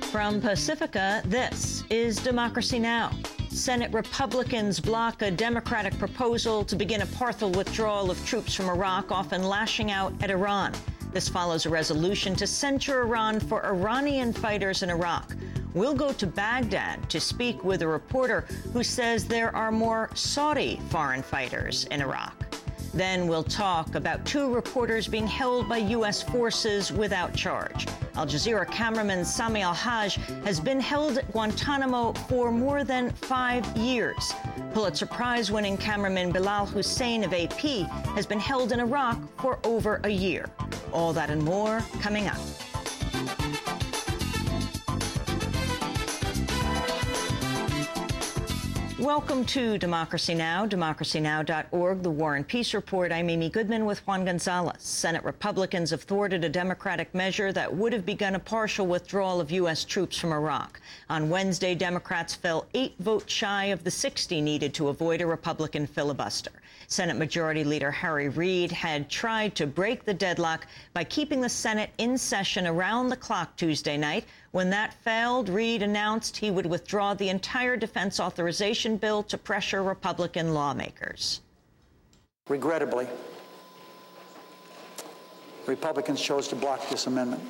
From Pacifica, this is Democracy Now! Senate Republicans block a Democratic proposal to begin a partial withdrawal of troops from Iraq, often lashing out at Iran. This follows a resolution to censure Iran for Iranian fighters in Iraq. We'll go to Baghdad to speak with a reporter who says there are more Saudi foreign fighters in Iraq. Then we'll talk about two reporters being held by U.S. forces without charge. Al Jazeera cameraman Sami Al-Haj has been held at Guantanamo for more than 5 years. Pulitzer Prize-winning cameraman Bilal Hussein of AP has been held in Iraq for over a year. All that and more coming up. Welcome to Democracy Now!, democracynow.org, the War and Peace Report. I'm Amy Goodman with Juan Gonzalez. Senate Republicans have thwarted a Democratic measure that would have begun a partial withdrawal of U.S. troops from Iraq. On Wednesday, Democrats fell 8 votes shy of the 60 needed to avoid a Republican filibuster. Senate Majority Leader Harry Reid had tried to break the deadlock by keeping the Senate in session around the clock Tuesday night. When that failed, Reid announced he would withdraw the entire defense authorization bill to pressure Republican lawmakers. Regrettably, Republicans chose to block this amendment.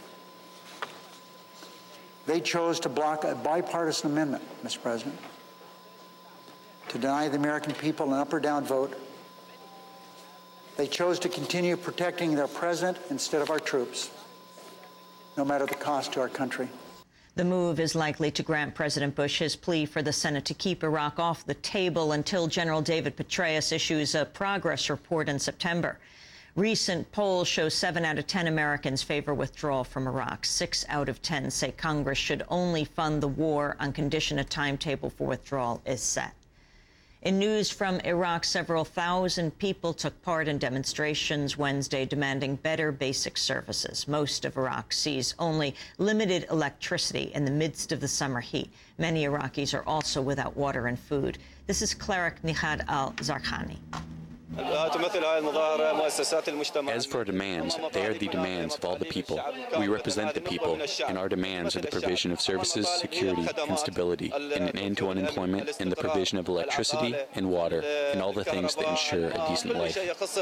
They chose to block a bipartisan amendment, Mr. President, to deny the American people an up or down vote. They chose to continue protecting their president instead of our troops, no matter the cost to our country. The move is likely to grant President Bush his plea for the Senate to keep Iraq off the table until General David Petraeus issues a progress report in September. Recent polls show 7 out of 10 Americans favor withdrawal from Iraq. 6 out of 10 say Congress should only fund the war on condition a timetable for withdrawal is set. In news from Iraq, several thousand people took part in demonstrations Wednesday demanding better basic services. Most of Iraq sees only limited electricity in the midst of the summer heat. Many Iraqis are also without water and food. This is Cleric Nihad Al-Zarqani. As for our demands, they are the demands of all the people. We represent the people, and our demands are the provision of services, security, and stability, and an end to unemployment, and the provision of electricity and water, and all the things that ensure a decent life.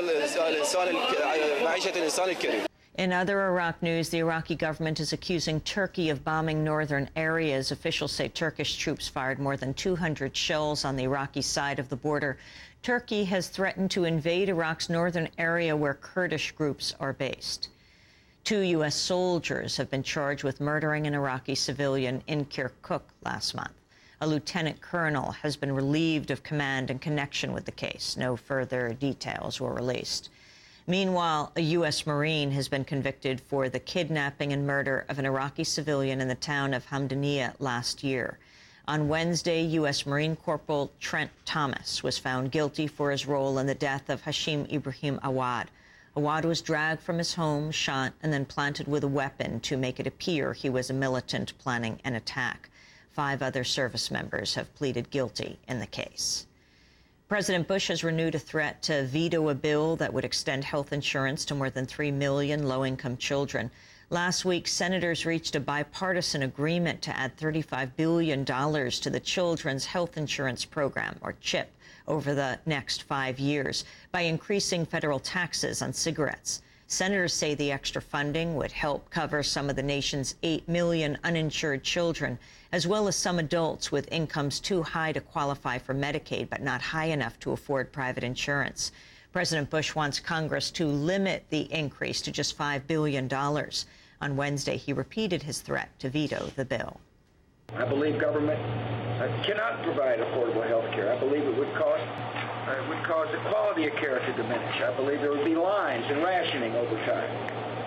In other Iraq news, the Iraqi government is accusing Turkey of bombing northern areas. Officials say Turkish troops fired more than 200 shells on the Iraqi side of the border. Turkey has threatened to invade Iraq's northern area where Kurdish groups are based. 2 U.S. soldiers have been charged with murdering an Iraqi civilian in Kirkuk last month. A lieutenant colonel has been relieved of command in connection with the case. No further details were released. Meanwhile, a U.S. Marine has been convicted for the kidnapping and murder of an Iraqi civilian in the town of Hamdaniya last year. On Wednesday, U.S. Marine Corporal Trent Thomas was found guilty for his role in the death of Hashim Ibrahim Awad. Awad was dragged from his home, shot, and then planted with a weapon to make it appear he was a militant planning an attack. 5 other service members have pleaded guilty in the case. President Bush has renewed a threat to veto a bill that would extend health insurance to more than 3 million low-income children. Last week, senators reached a bipartisan agreement to add $35 billion to the Children's Health Insurance Program, or CHIP, over the next 5 years by increasing federal taxes on cigarettes. Senators say the extra funding would help cover some of the nation's 8 million uninsured children, as well as some adults with incomes too high to qualify for Medicaid but not high enough to afford private insurance. President Bush wants Congress to limit the increase to just $5 billion. On Wednesday, he repeated his threat to veto the bill. I believe government cannot provide affordable health care. I believe it would cause the quality of care to diminish. I believe there would be lines and rationing over time.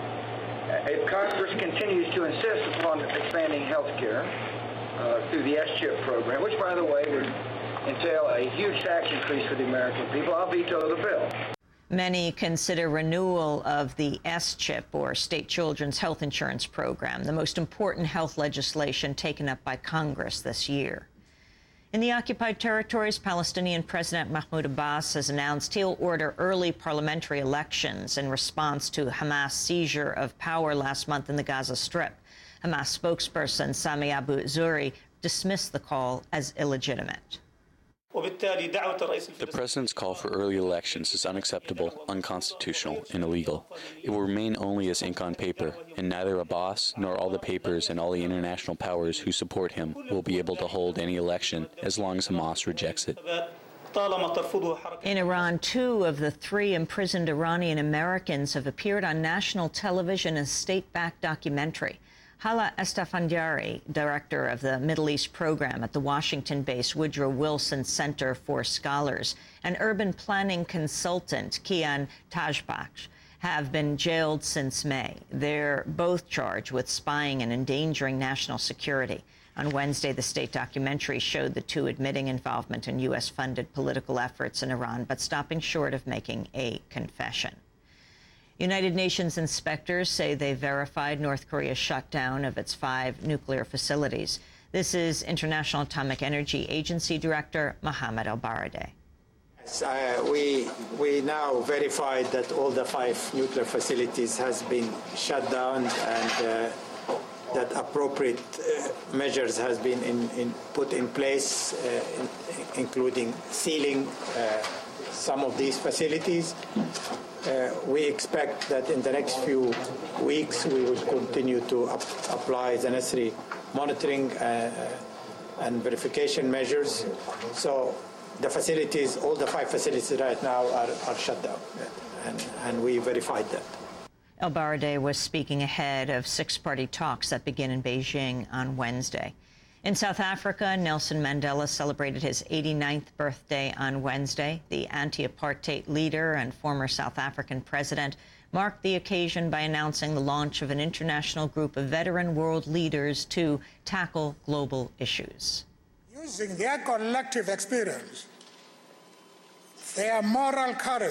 If Congress continues to insist upon expanding health care through the S-CHIP program, which, by the way, would entail a huge tax increase for the American people, I'll veto the bill. Many consider renewal of the S-CHIP, or State Children's Health Insurance Program, the most important health legislation taken up by Congress this year. In the occupied territories, Palestinian President Mahmoud Abbas has announced he'll order early parliamentary elections in response to Hamas' seizure of power last month in the Gaza Strip. Hamas spokesperson Sami Abu Zuhri dismissed the call as illegitimate. The president's call for early elections is unacceptable, unconstitutional, and illegal. It will remain only as ink on paper, and neither Abbas nor all the papers and all the international powers who support him will be able to hold any election as long as Hamas rejects it. In Iran, 2 of the 3 imprisoned Iranian Americans have appeared on national television in a state-backed documentary. Hala Estafandiari, director of the Middle East program at the Washington-based Woodrow Wilson Center for Scholars, and urban planning consultant Kian Tajbakhsh have been jailed since May. They're both charged with spying and endangering national security. On Wednesday, the state documentary showed the 2 admitting involvement in U.S.-funded political efforts in Iran, but stopping short of making a confession. United Nations inspectors say they verified North Korea's shutdown of its 5 nuclear facilities. This is International Atomic Energy Agency Director Mohamed El-Baradei. We now verified that all the 5 nuclear facilities has been shut down, and that appropriate measures has been put in place, including sealing some of these facilities. We expect that in the next few weeks we will continue to apply the necessary monitoring and verification measures. So the facilities, all the 5 facilities right now are shut down, and we verified that. El-Baradei was speaking ahead of 6-party talks that begin in Beijing on Wednesday. In South Africa, Nelson Mandela celebrated his 89th birthday on Wednesday. The anti-apartheid leader and former South African president marked the occasion by announcing the launch of an international group of veteran world leaders to tackle global issues. Using their collective experience, their moral courage,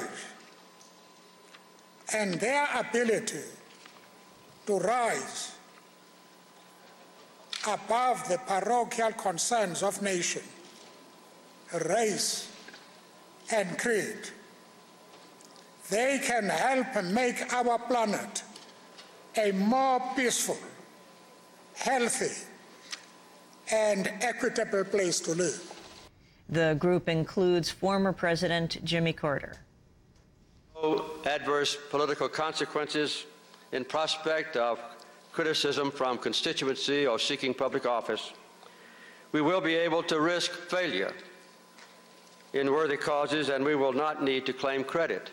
and their ability to rise above the parochial concerns of nation, race, and creed, they can help make our planet a more peaceful, healthy, and equitable place to live. The group includes former President Jimmy Carter. No adverse political consequences in prospect of criticism from constituency or seeking public office. We will be able to risk failure in worthy causes, and we will not need to claim credit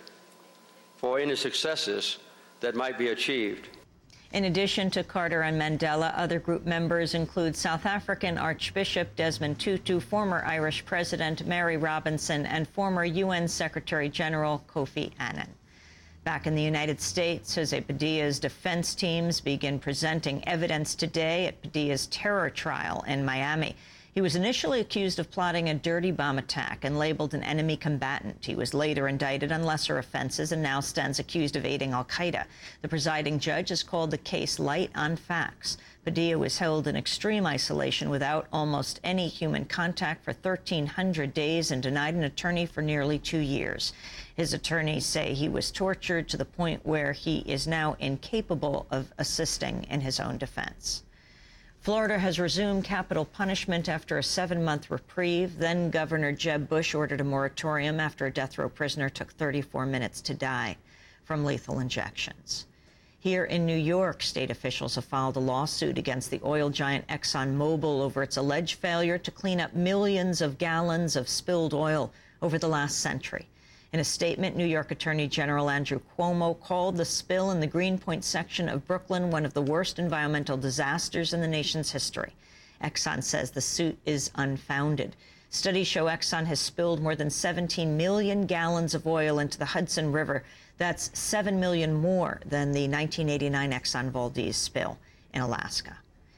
for any successes that might be achieved. In addition to Carter and Mandela, other group members include South African Archbishop Desmond Tutu, former Irish President Mary Robinson, and former UN Secretary General Kofi Annan. Back in the United States, Jose Padilla's defense teams begin presenting evidence today at Padilla's terror trial in Miami. He was initially accused of plotting a dirty bomb attack and labeled an enemy combatant. He was later indicted on lesser offenses and now stands accused of aiding al-Qaeda. The presiding judge has called the case light on facts. Padilla was held in extreme isolation without almost any human contact for 1,300 days and denied an attorney for nearly 2 years. His attorneys say he was tortured to the point where he is now incapable of assisting in his own defense. Florida has resumed capital punishment after a 7-month reprieve. Then Governor Jeb Bush ordered a moratorium after a death row prisoner took 34 minutes to die from lethal injections. Here in New York, state officials have filed a lawsuit against the oil giant ExxonMobil over its alleged failure to clean up millions of gallons of spilled oil over the last century. In a statement, New York Attorney General Andrew Cuomo called the spill in the Greenpoint section of Brooklyn one of the worst environmental disasters in the nation's history. Exxon says the suit is unfounded. Studies show Exxon has spilled more than 17 million gallons of oil into the Hudson River. That's 7 million more than the 1989 Exxon Valdez spill in Alaska.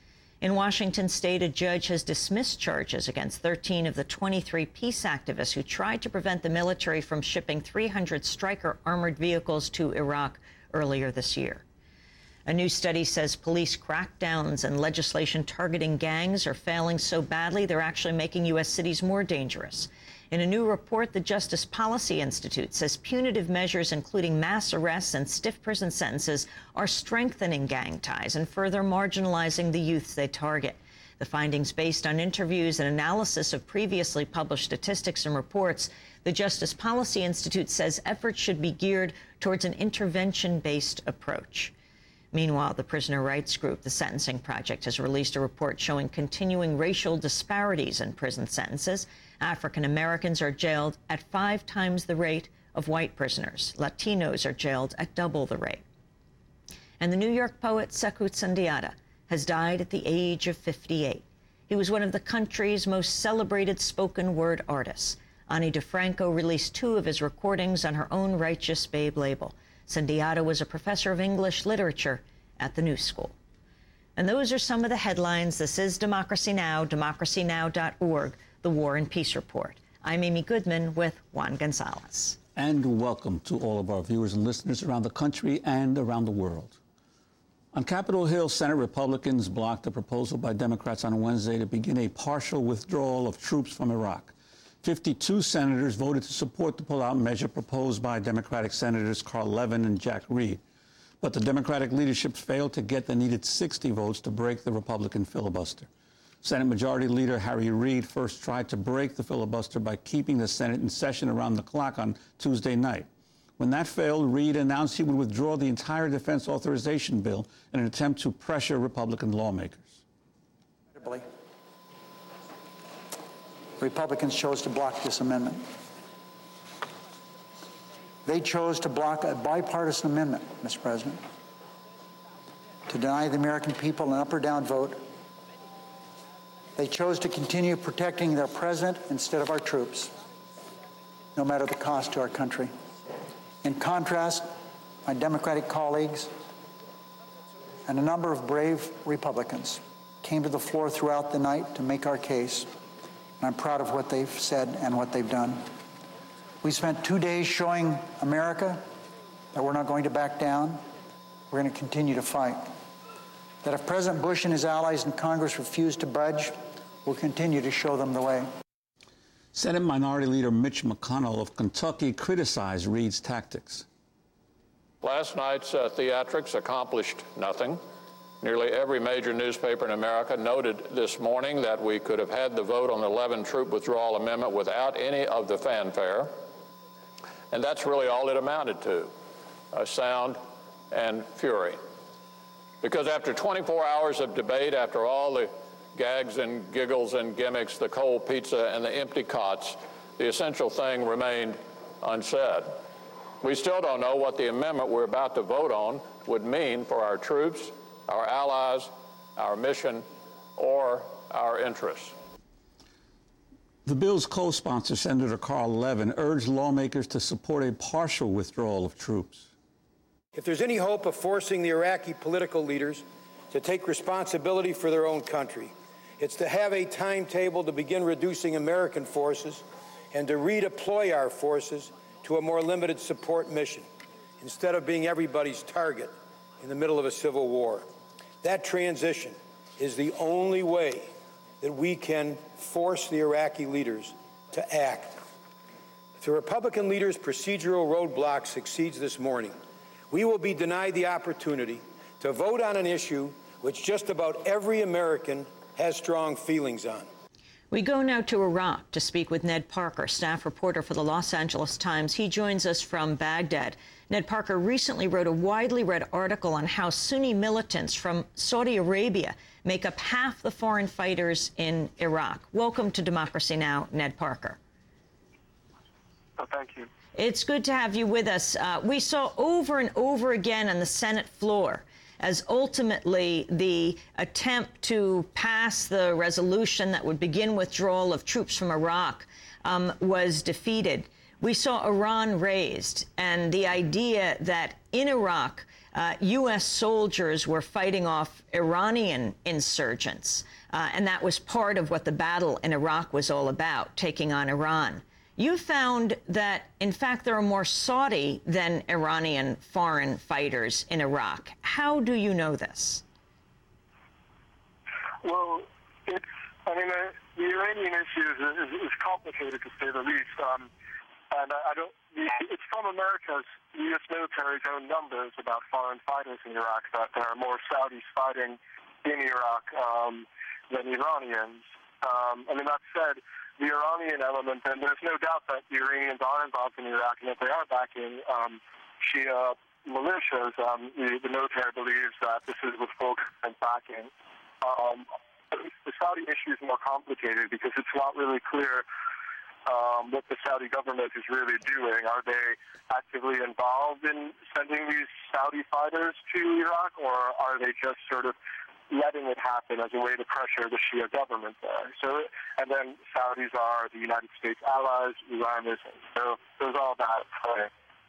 In Washington state, a judge has dismissed charges against 13 of the 23 peace activists who tried to prevent the military from shipping 300 Stryker armored vehicles to Iraq earlier this year. A new study says police crackdowns and legislation targeting gangs are failing so badly they're actually making U.S. cities more dangerous. In a new report, the Justice Policy Institute says punitive measures, including mass arrests and stiff prison sentences, are strengthening gang ties and further marginalizing the youths they target. The findings, based on interviews and analysis of previously published statistics and reports, the Justice Policy Institute says efforts should be geared towards an intervention-based approach. Meanwhile, the prisoner rights group, the Sentencing Project, has released a report showing continuing racial disparities in prison sentences. African Americans are jailed at 5 times the rate of white prisoners. Latinos are jailed at double the rate. And the New York poet Sekou Sundiata has died at the age of 58. He was one of the country's most celebrated spoken word artists. Ani DeFranco released 2 of his recordings on her own Righteous Babe label. Sundiata was a professor of English literature at the New School. And those are some of the headlines. This is Democracy Now!, democracynow.org, the War and Peace Report. I'm Amy Goodman with Juan Gonzalez. And welcome to all of our viewers and listeners around the country and around the world. On Capitol Hill, Senate Republicans blocked a proposal by Democrats on Wednesday to begin a partial withdrawal of troops from Iraq. 52 senators voted to support the pullout measure proposed by Democratic Senators Carl Levin and Jack Reed. But the Democratic leadership failed to get the needed 60 votes to break the Republican filibuster. Senate Majority Leader Harry Reid first tried to break the filibuster by keeping the Senate in session around the clock on Tuesday night. When that failed, Reid announced he would withdraw the entire defense authorization bill in an attempt to pressure Republican lawmakers. Republicans chose to block this amendment. They chose to block a bipartisan amendment, Mr. President, to deny the American people an up or down vote. They chose to continue protecting their president instead of our troops, no matter the cost to our country. In contrast, my Democratic colleagues and a number of brave Republicans came to the floor throughout the night to make our case. I'm proud of what they've said and what they've done. We spent 2 days showing America that we're not going to back down. We're going to continue to fight. That if President Bush and his allies in Congress refuse to budge, we'll continue to show them the way. Senate Minority Leader Mitch McConnell of Kentucky criticized Reid's tactics. Last night's theatrics accomplished nothing. Nearly every major newspaper in America noted this morning that we could have had the vote on the Levin troop withdrawal amendment without any of the fanfare. And that's really all it amounted to, sound and fury. Because after 24 hours of debate, after all the gags and giggles and gimmicks, the cold pizza and the empty cots, the essential thing remained unsaid. We still don't know what the amendment we're about to vote on would mean for our troops, our allies, our mission, or our interests. The bill's co-sponsor, Senator Carl Levin, urged lawmakers to support a partial withdrawal of troops. If there's any hope of forcing the Iraqi political leaders to take responsibility for their own country, it's to have a timetable to begin reducing American forces and to redeploy our forces to a more limited support mission, instead of being everybody's target in the middle of a civil war. That transition is the only way that we can force the Iraqi leaders to act. If the Republican leaders' procedural roadblock succeeds this morning, we will be denied the opportunity to vote on an issue which just about every American has strong feelings on. We go now to Iraq to speak with Ned Parker, staff reporter for the Los Angeles Times. He joins us from Baghdad. Ned Parker recently wrote a widely read article on how Sunni militants from Saudi Arabia make up half the foreign fighters in Iraq. Welcome to Democracy Now!, Ned Parker. Oh, thank you. It's good to have you with us. We saw over and over again on the Senate floor as ultimately the attempt to pass the resolution that would begin withdrawal of troops from Iraq was defeated. We saw Iran raised, and the idea that in Iraq, U.S. soldiers were fighting off Iranian insurgents, and that was part of what the battle in Iraq was all about, taking on Iran. You found that, in fact, there are more Saudi than Iranian foreign fighters in Iraq. How do you know this? Well, The Iranian issue is complicated, to say the least. It's from America's U.S. military's own numbers about foreign fighters in Iraq that there are more Saudis fighting in Iraq than Iranians. That said, the Iranian element, and there's no doubt that the Iranians are involved in Iraq and that they are backing Shia militias. The military believes that this is with full government backing. The Saudi issue is more complicated because it's not really clear what the Saudi government is really doing. Are they actively involved in sending these Saudi fighters to Iraq, or are they just sort of letting it happen as a way to pressure the Shia government there? And then Saudis are the United States allies, Iran isn't. So there's all that play.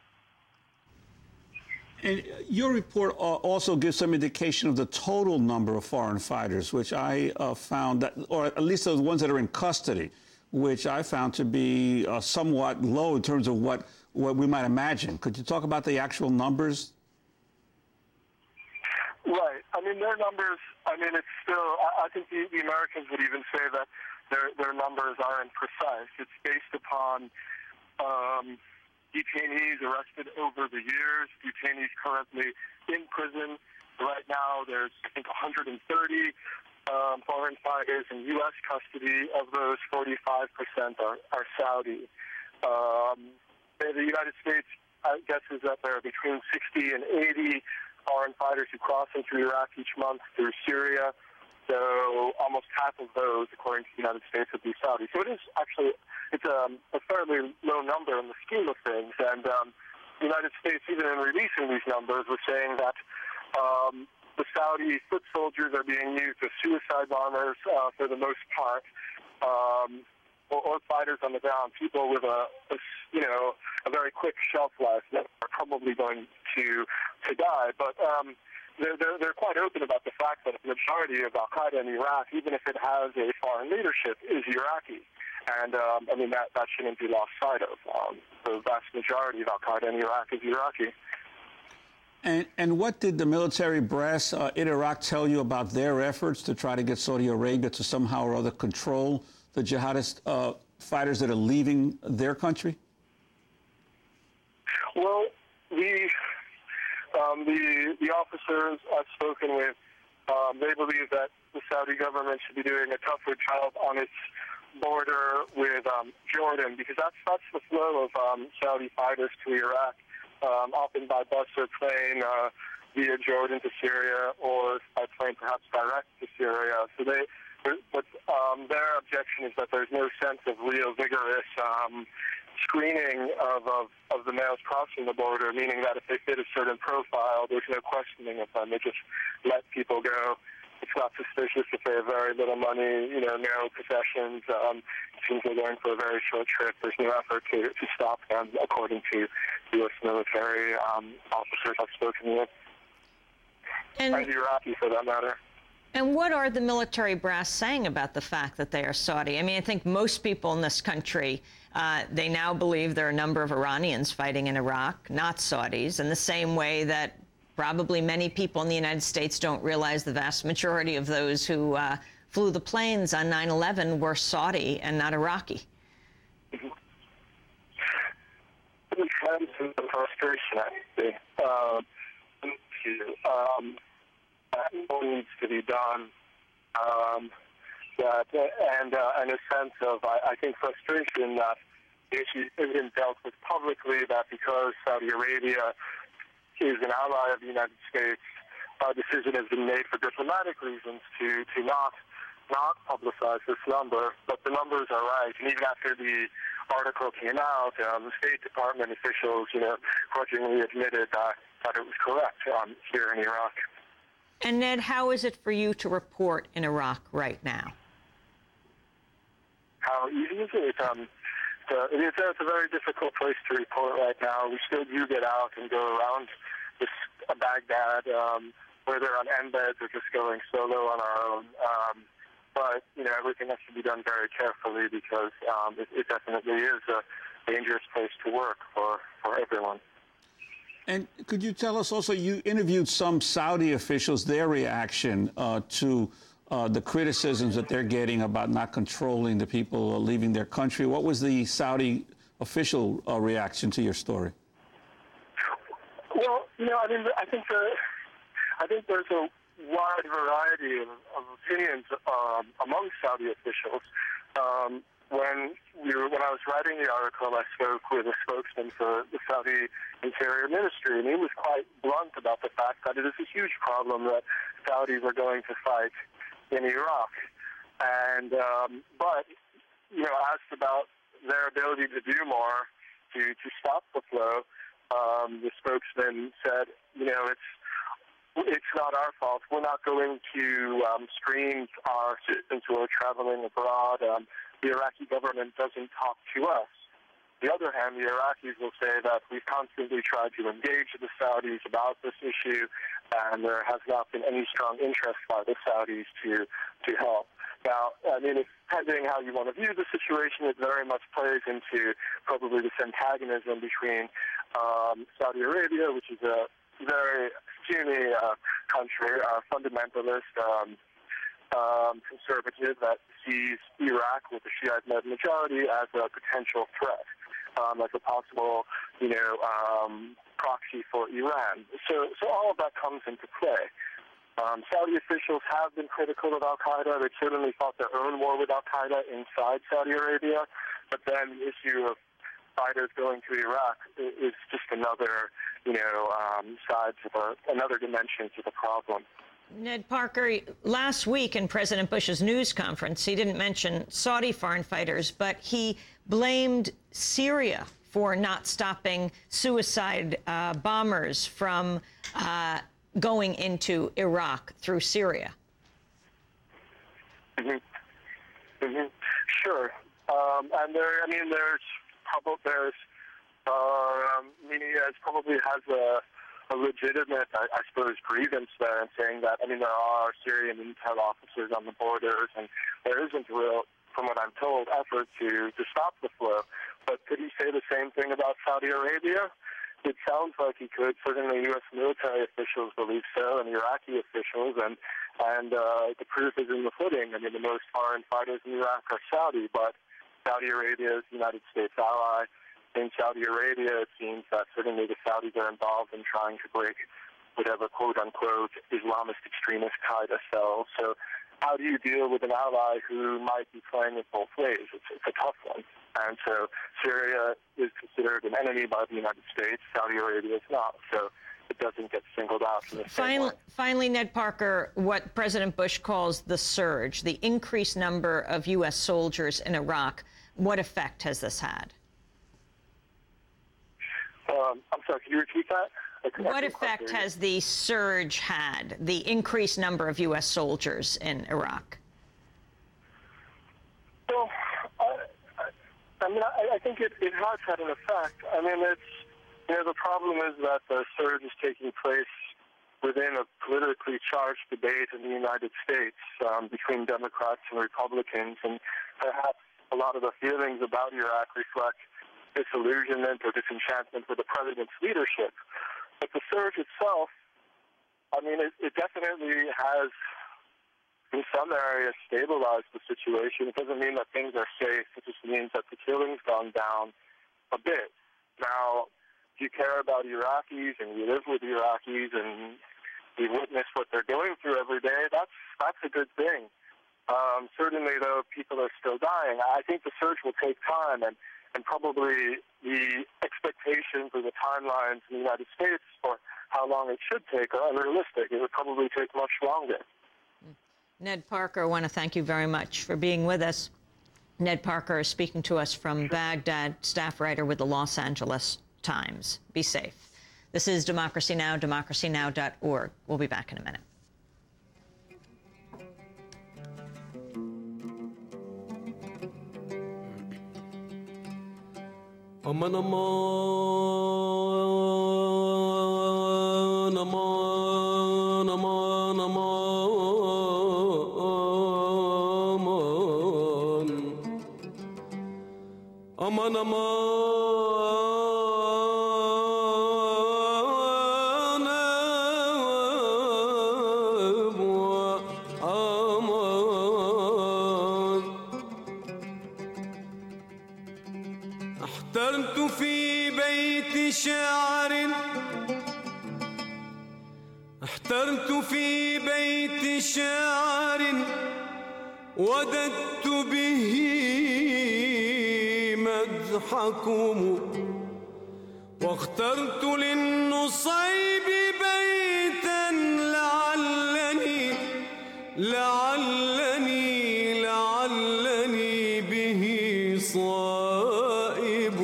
And your report also gives some indication of the total number of foreign fighters, which I found that, or at least those ones that are in custody, which I found to be somewhat low in terms of what we might imagine. Could you talk about the actual numbers? Right. Their numbers, it's still, I think the Americans would even say that their numbers aren't precise. It's based upon detainees arrested over the years, detainees currently in prison. Right now, there's, I think, 130 foreign fighters in U.S. custody. Of those, 45% are Saudi. The United States guesses that there are between 60 and 80 foreign fighters who cross into Iraq each month through Syria. So almost half of those, according to the United States, would be Saudi. So it is actually, it's a fairly low number in the scheme of things. And the United States, even in releasing these numbers, was saying that the Saudi foot soldiers are being used as suicide bombers for the most part, or fighters on the ground, people with a very quick shelf life that are probably going to die. But they're quite open about the fact that the majority of Al-Qaeda in Iraq, even if it has a foreign leadership, is Iraqi. And, that shouldn't be lost sight of. The vast majority of Al-Qaeda in Iraq is Iraqi. And what did the military brass in Iraq tell you about their efforts to try to get Saudi Arabia to somehow or other control the jihadist fighters that are leaving their country? Well, the officers I've spoken with, they believe that the Saudi government should be doing a tougher job on its border with Jordan, because that's the flow of Saudi fighters to Iraq, often by bus or plane via Jordan to Syria, or by plane perhaps direct to Syria. So their objection is that there's no sense of real vigorous screening of the males crossing the border, meaning that if they fit a certain profile, there's no questioning of them. They just let people go. It's not suspicious if they have very little money, no possessions. It seems they're going for a very short trip. There's no effort to stop them, according to U.S. military officers I've spoken with. And Iraqi, for that matter. And what are the military brass saying about the fact that they are Saudi? I think most people in this country, they now believe there are a number of Iranians fighting in Iraq, not Saudis, in the same way that probably many people in the United States don't realize the vast majority of those who flew the planes on 9/11 were Saudi and not Iraqi. Mm-hmm. The trends and the frustration, I think, what needs to be done, and a sense of, I think, frustration that the issue isn't dealt with publicly, that because Saudi Arabia is an ally of the United States, a decision has been made for diplomatic reasons to not publicize this number, but the numbers are right. And even after the article came out, the State Department officials, grudgingly admitted that it was correct here in Iraq. And Ned, how is it for you to report in Iraq right now? How easy is it? It's a very difficult place to report right now. We still do get out and go around Baghdad, whether on embeds or just going solo on our own. But everything has to be done very carefully because it definitely is a dangerous place to work for everyone. And could you tell us also, you interviewed some Saudi officials, their reaction to the criticisms that they're getting about not controlling the people leaving their country. What was the Saudi official reaction to your story? Well, I think there's a wide variety of opinions among Saudi officials. When I was writing the article, I spoke with a spokesman for the Saudi Interior Ministry, and he was quite blunt about the fact that it is a huge problem that Saudis are going to fight in Iraq. And but asked about their ability to do more to stop the flow, the spokesman said, it's not our fault. We're not going to screen our citizens who are traveling abroad. The Iraqi government doesn't talk to us. On the other hand, the Iraqis will say that we've constantly tried to engage the Saudis about this issue, and there has not been any strong interest by the Saudis to help. Now, depending how you want to view the situation, it very much plays into probably this antagonism between Saudi Arabia, which is a very Sunni country, fundamentalist, conservative, that sees Iraq with the Shiite-led majority as a potential threat, as a possible, proxy for Iran. So all of that comes into play. Saudi officials have been critical of al-Qaeda. They certainly fought their own war with al-Qaeda inside Saudi Arabia, but then the issue of fighters going to Iraq is just another, side to another dimension to the problem. Ned Parker, last week in President Bush's news conference, he didn't mention Saudi foreign fighters, but he blamed Syria for not stopping suicide bombers from going into Iraq through Syria. Sure. And Munez probably has a legitimate, I suppose, grievance there in saying that, there are Syrian intel officers on the borders, and there isn't real, from what I'm told, effort to stop the flow. But could he say the same thing about Saudi Arabia? It sounds like he could. Certainly U.S. military officials believe so, and Iraqi officials, and the proof is in the pudding. The most foreign fighters in Iraq are Saudi, but Saudi Arabia is the United States ally. In Saudi Arabia, it seems that certainly the Saudis are involved in trying to break whatever quote-unquote Islamist extremist Qaeda cells. So how do you deal with an ally who might be playing it both ways? It's a tough one. And so Syria is considered an enemy by the United States. Saudi Arabia is not. So it doesn't get singled out from the same way. Finally, Ned Parker, what President Bush calls the surge, the increased number of U.S. soldiers in Iraq, what effect has this had? I'm sorry, can you repeat that? What effect has the surge had, the increased number of U.S. soldiers in Iraq? Well, I think it has had an effect. The problem is that the surge is taking place within a politically charged debate in the United States between Democrats and Republicans, and perhaps a lot of the feelings about Iraq reflect disillusionment or disenchantment with the president's leadership. But the surge itself, it definitely has, in some areas, stabilized the situation. It doesn't mean that things are safe. It just means that the killing's gone down a bit. Now, if you care about Iraqis and you live with Iraqis and you witness what they're going through every day, that's a good thing. Certainly, though, people are still dying. I think the surge will take time, and probably the expectations or the timelines in the United States for how long it should take are unrealistic. It would probably take much longer. Ned Parker, I want to thank you very much for being with us. Ned Parker is speaking to us from Baghdad, staff writer with the Los Angeles Times. Be safe. This is Democracy Now!, democracynow.org. We'll be back in a minute. Aman aman aman aman aman aman aman احترت في بيت شاعر احترت في بيت شاعر وددت به مدحكم واخترت للنصيب بيتا لعلني به صائب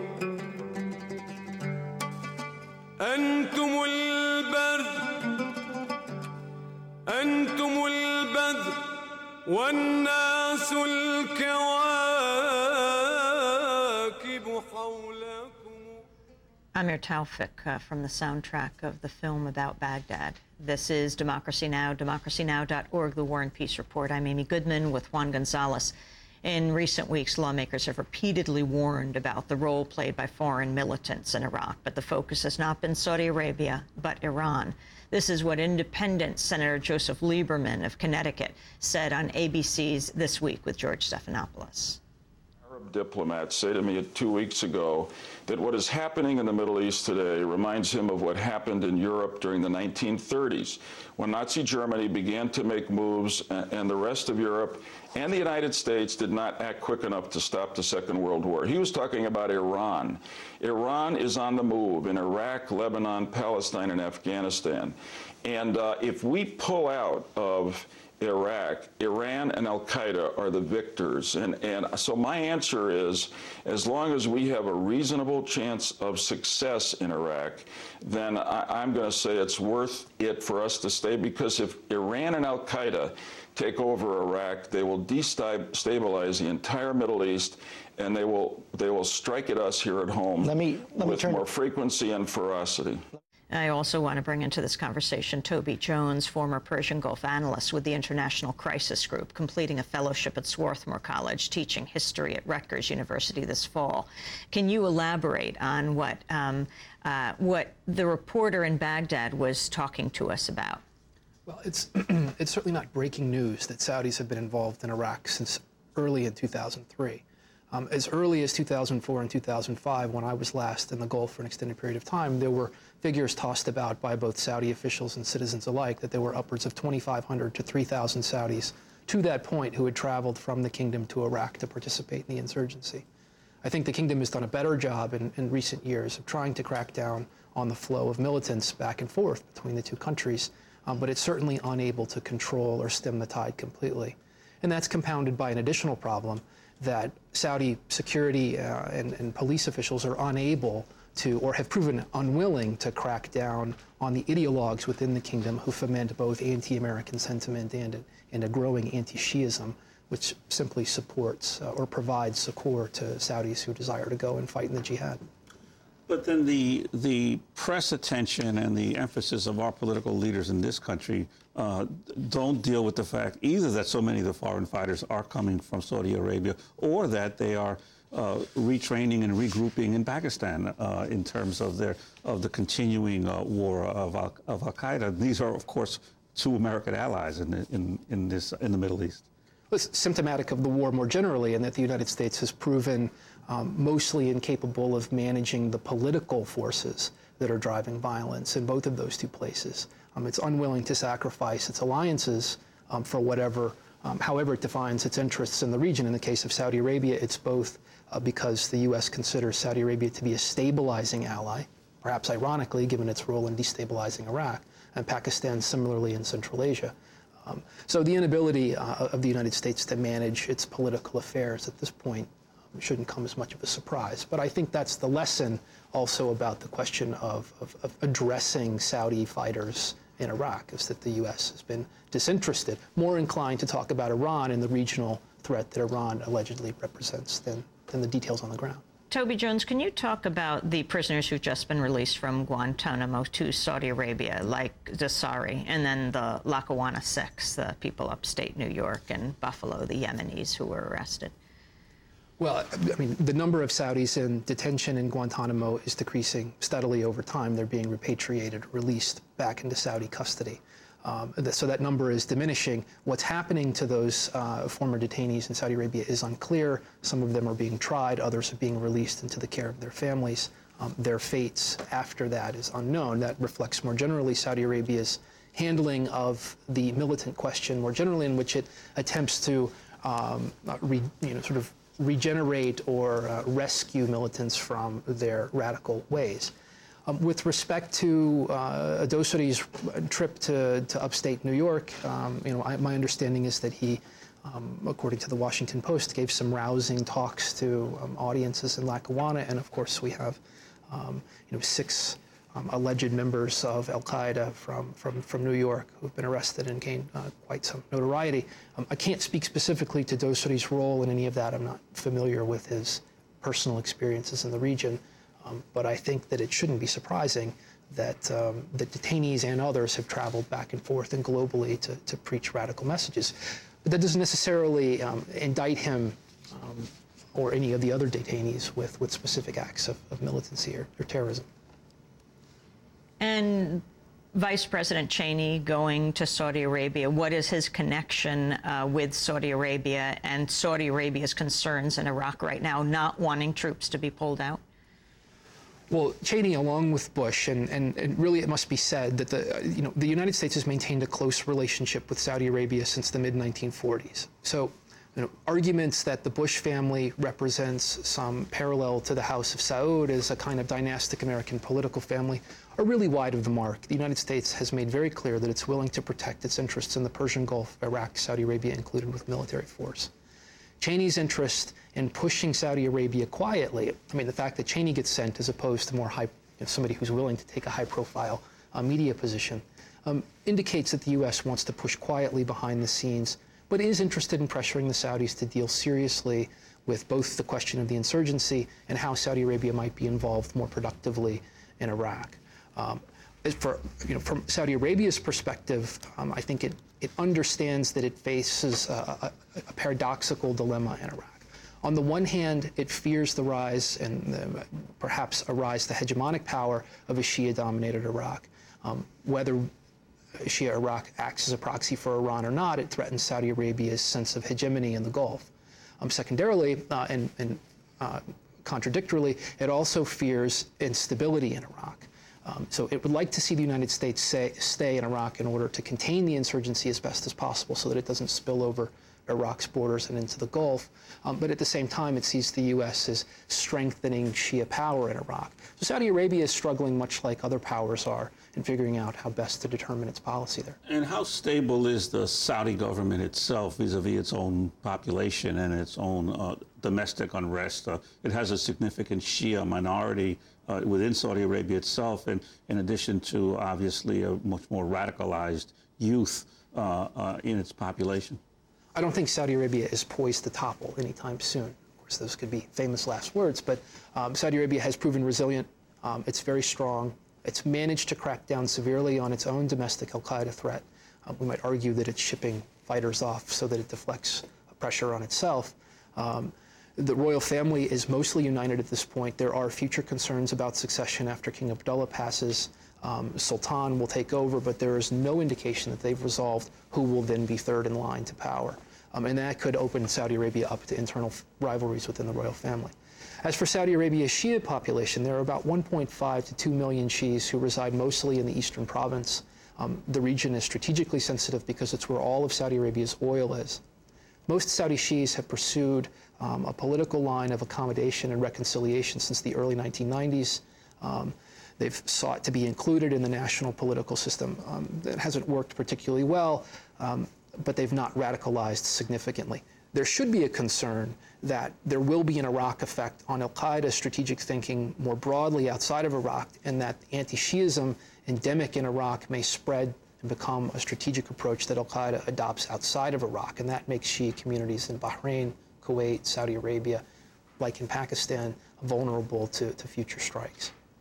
أنتم البدر والناس الكواكب حولكم. Amir Taufik from the soundtrack of the film about Baghdad. This is Democracy Now!, democracynow.org, The War and Peace Report. I'm Amy Goodman with Juan Gonzalez. In recent weeks, lawmakers have repeatedly warned about the role played by foreign militants in Iraq, but the focus has not been Saudi Arabia, but Iran. This is what Independent Senator Joseph Lieberman of Connecticut said on ABC's This Week with George Stephanopoulos. Arab diplomats say to me 2 weeks ago that what is happening in the Middle East today reminds him of what happened in Europe during the 1930s, when Nazi Germany began to make moves and the rest of Europe and the United States did not act quick enough to stop the Second World War. He was talking about Iran. Iran is on the move in Iraq, Lebanon, Palestine, and Afghanistan. And if we pull out of Iraq, Iran and Al-Qaeda are the victors. And so my answer is, as long as we have a reasonable chance of success in Iraq, then I'm going to say it's worth it for us to stay, because if Iran and Al-Qaeda take over Iraq, they will destabilize the entire Middle East, and they will strike at us here at home with more frequency and ferocity. I also want to bring into this conversation Toby Jones, former Persian Gulf analyst with the International Crisis Group, completing a fellowship at Swarthmore College, teaching history at Rutgers University this fall. Can you elaborate on what the reporter in Baghdad was talking to us about? Well, it's certainly not breaking news that Saudis have been involved in Iraq since early in 2003. As early as 2004 and 2005, when I was last in the Gulf for an extended period of time, there were figures tossed about by both Saudi officials and citizens alike that there were upwards of 2,500 to 3,000 Saudis to that point who had traveled from the kingdom to Iraq to participate in the insurgency. I think the kingdom has done a better job in recent years of trying to crack down on the flow of militants back and forth between the two countries, but it's certainly unable to control or stem the tide completely. And that's compounded by an additional problem that Saudi security and police officials are unable to, or have proven unwilling to, crack down on the ideologues within the kingdom who foment both anti-American sentiment and a growing anti-Shiism, which simply supports or provides succor to Saudis who desire to go and fight in the jihad. But then the press attention and the emphasis of our political leaders in this country don't deal with the fact either that so many of the foreign fighters are coming from Saudi Arabia, or that they are retraining and regrouping in Pakistan in terms of the continuing war of Al-Qaeda. These are, of course, two American allies in the Middle East. It's symptomatic of the war more generally, and that the United States has proven mostly incapable of managing the political forces that are driving violence in both of those two places. It's unwilling to sacrifice its alliances for whatever, however it defines its interests in the region. In the case of Saudi Arabia, it's both because the U.S. considers Saudi Arabia to be a stabilizing ally, perhaps ironically, given its role in destabilizing Iraq, and Pakistan similarly in Central Asia. So the inability of the United States to manage its political affairs at this point shouldn't come as much of a surprise. But I think that's the lesson also about the question of addressing Saudi fighters in Iraq, is that the U.S. has been disinterested, more inclined to talk about Iran and the regional threat that Iran allegedly represents than the details on the ground. Toby Jones, can you talk about the prisoners who've just been released from Guantanamo to Saudi Arabia, like Zassari, and then the Lackawanna Six, the people upstate New York, and Buffalo, the Yemenis who were arrested? Well, I mean, the number of Saudis in detention in Guantanamo is decreasing steadily over time. They're being repatriated, released back into Saudi custody. So that number is diminishing. What's happening to those former detainees in Saudi Arabia is unclear. Some of them are being tried, others are being released into the care of their families. Their fates after that is unknown. That reflects more generally Saudi Arabia's handling of the militant question more generally, in which it attempts to sort of regenerate or rescue militants from their radical ways. With respect to Dosari's trip to upstate New York, my understanding is that he, according to the Washington Post, gave some rousing talks to audiences in Lackawanna, and of course we have 6 alleged members of Al-Qaeda from New York who've been arrested and gained quite some notoriety. I can't speak specifically to Dosari's role in any of that. I'm not familiar with his personal experiences in the region. But I think that it shouldn't be surprising that that detainees and others have traveled back and forth and globally to preach radical messages. But that doesn't necessarily indict him or any of the other detainees with specific acts of militancy or terrorism. And Vice President Cheney going to Saudi Arabia, what is his connection with Saudi Arabia and Saudi Arabia's concerns in Iraq right now, not wanting troops to be pulled out? Well, Cheney, along with Bush, and really it must be said that the United States has maintained a close relationship with Saudi Arabia since the mid-1940s. So, arguments that the Bush family represents some parallel to the House of Saud as a kind of dynastic American political family are really wide of the mark. The United States has made very clear that it's willing to protect its interests in the Persian Gulf, Iraq, Saudi Arabia included, with military force. Cheney's interest in pushing Saudi Arabia quietly, the fact that Cheney gets sent as opposed to more somebody who's willing to take a high-profile media position, indicates that the U.S. wants to push quietly behind the scenes, but is interested in pressuring the Saudis to deal seriously with both the question of the insurgency and how Saudi Arabia might be involved more productively in Iraq. From Saudi Arabia's perspective, I think it understands that it faces a paradoxical dilemma in Iraq. On the one hand, it fears the rise and perhaps a rise to hegemonic power of a Shia-dominated Iraq. Whether Shia Iraq acts as a proxy for Iran or not, it threatens Saudi Arabia's sense of hegemony in the Gulf. Secondarily, and contradictorily, it also fears instability in Iraq. So it would like to see the United States stay in Iraq in order to contain the insurgency as best as possible so that it doesn't spill over Iraq's borders and into the Gulf. But at the same time, it sees the U.S. as strengthening Shia power in Iraq. So Saudi Arabia is struggling much like other powers are in figuring out how best to determine its policy there. And how stable is the Saudi government itself vis-a-vis its own population and its own domestic unrest? It has a significant Shia minority within Saudi Arabia itself, and in addition to, obviously, a much more radicalized youth in its population. I don't think Saudi Arabia is poised to topple anytime soon. Of course, those could be famous last words, but Saudi Arabia has proven resilient. It's very strong. It's managed to crack down severely on its own domestic al-Qaeda threat. We might argue that it's shipping fighters off so that it deflects pressure on itself. The royal family is mostly united at this point. There are future concerns about succession after King Abdullah passes. Sultan will take over, but there is no indication that they've resolved who will then be third in line to power. And that could open Saudi Arabia up to internal rivalries within the royal family. As for Saudi Arabia's Shia population, there are about 1.5 to 2 million Shias who reside mostly in the eastern province. The region is strategically sensitive because it's where all of Saudi Arabia's oil is. Most Saudi Shias have pursued a political line of accommodation and reconciliation since the early 1990s. They've sought to be included in the national political system. That hasn't worked particularly well, but they've not radicalized significantly. There should be a concern that there will be an Iraq effect on al-Qaeda's strategic thinking more broadly outside of Iraq, and that anti-Shiism endemic in Iraq may spread and become a strategic approach that al-Qaeda adopts outside of Iraq, and that makes Shia communities in Bahrain, Kuwait, Saudi Arabia, like in Pakistan, vulnerable to future strikes.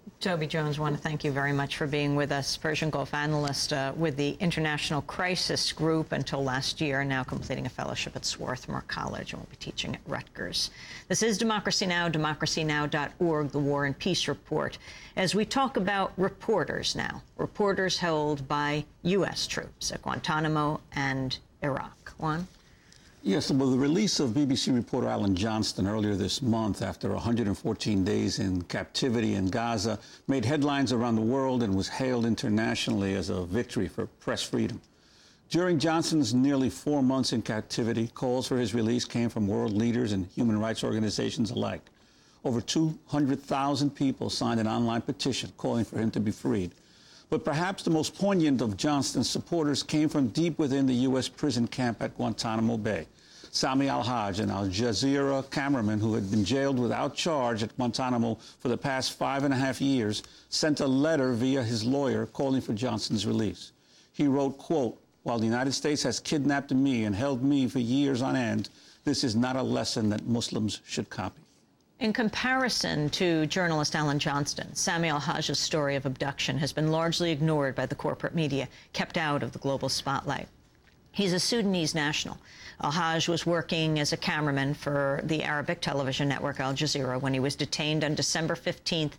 Toby Jones, I want to thank you very much for being with us. Persian Gulf analyst with the International Crisis Group until last year, now completing a fellowship at Swarthmore College and will be teaching at Rutgers. This is Democracy Now!, democracynow.org, the War and Peace Report. As we talk about reporters now, reporters held by U.S. troops at Guantanamo and Iraq. Juan? Yes, well, the release of BBC reporter Alan Johnston earlier this month after 114 days in captivity in Gaza made headlines around the world and was hailed internationally as a victory for press freedom. During Johnston's nearly 4 months in captivity, calls for his release came from world leaders and human rights organizations alike. Over 200,000 people signed an online petition calling for him to be freed. But perhaps the most poignant of Johnston's supporters came from deep within the U.S. prison camp at Guantanamo Bay. Sami al-Hajj, an Al Jazeera cameraman who had been jailed without charge at Guantanamo for the past 5.5 years, sent a letter via his lawyer calling for Johnston's release. He wrote, quote, "While the United States has kidnapped me and held me for years on end, this is not a lesson that Muslims should copy." In comparison to journalist Alan Johnston, Sami al-Hajj's story of abduction has been largely ignored by the corporate media, kept out of the global spotlight. He's a Sudanese national. Al-Hajj was working as a cameraman for the Arabic television network Al Jazeera when he was detained on December 15,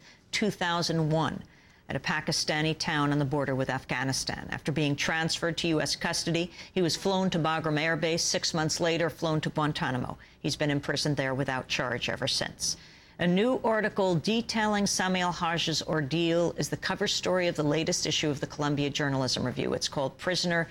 2001, at a Pakistani town on the border with Afghanistan. After being transferred to U.S. custody, he was flown to Bagram Air Base. 6 months later, flown to Guantanamo. He's been imprisoned there without charge ever since. A new article detailing Sami al-Hajj's ordeal is the cover story of the latest issue of the Columbia Journalism Review. It's called Prisoner